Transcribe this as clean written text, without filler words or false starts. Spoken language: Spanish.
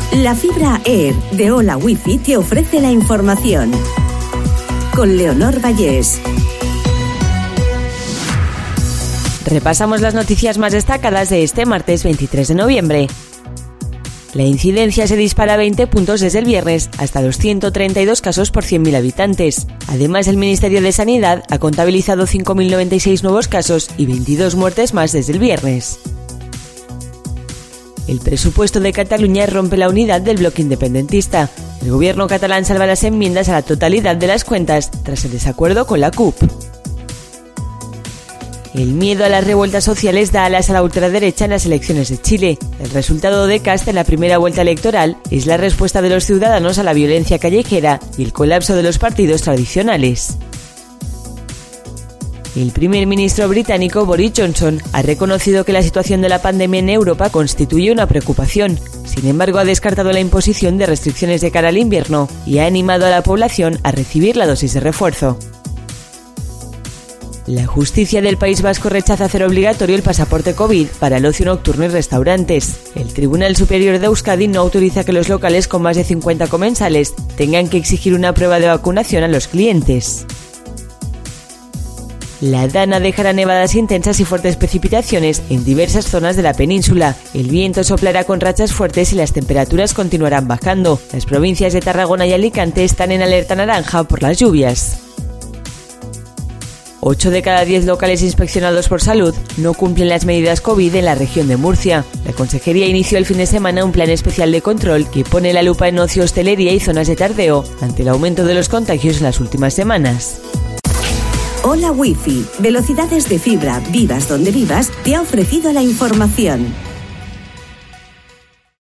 La fibra Air de Hola Wifi te ofrece la información. Con Leonor Vallés. Repasamos las noticias más destacadas de este martes 23 de noviembre. La incidencia se dispara a 20 puntos desde el viernes, hasta los 132 casos por 100.000 habitantes. Además, el Ministerio de Sanidad ha contabilizado 5.096 nuevos casos y 22 muertes más desde el viernes. El presupuesto de Cataluña rompe la unidad del bloque independentista. El gobierno catalán salva las enmiendas a la totalidad de las cuentas tras el desacuerdo con la CUP. El miedo a las revueltas sociales da alas a la ultraderecha en las elecciones de Chile. El resultado de Kast en la primera vuelta electoral es la respuesta de los ciudadanos a la violencia callejera y el colapso de los partidos tradicionales. El primer ministro británico Boris Johnson ha reconocido que la situación de la pandemia en Europa constituye una preocupación. Sin embargo, ha descartado la imposición de restricciones de cara al invierno y ha animado a la población a recibir la dosis de refuerzo. La justicia del País Vasco rechaza hacer obligatorio el pasaporte COVID para el ocio nocturno y restaurantes. El Tribunal Superior de Euskadi no autoriza que los locales con más de 50 comensales tengan que exigir una prueba de vacunación a los clientes. La Dana dejará nevadas intensas y fuertes precipitaciones en diversas zonas de la península. El viento soplará con rachas fuertes y las temperaturas continuarán bajando. Las provincias de Tarragona y Alicante están en alerta naranja por las lluvias. 8 de cada 10 locales inspeccionados por salud no cumplen las medidas COVID en la región de Murcia. La Consejería inició el fin de semana un plan especial de control que pone la lupa en ocio, hostelería y zonas de tardeo ante el aumento de los contagios en las últimas semanas. Hola Wifi, velocidades de fibra, vivas donde vivas, te ha ofrecido la información.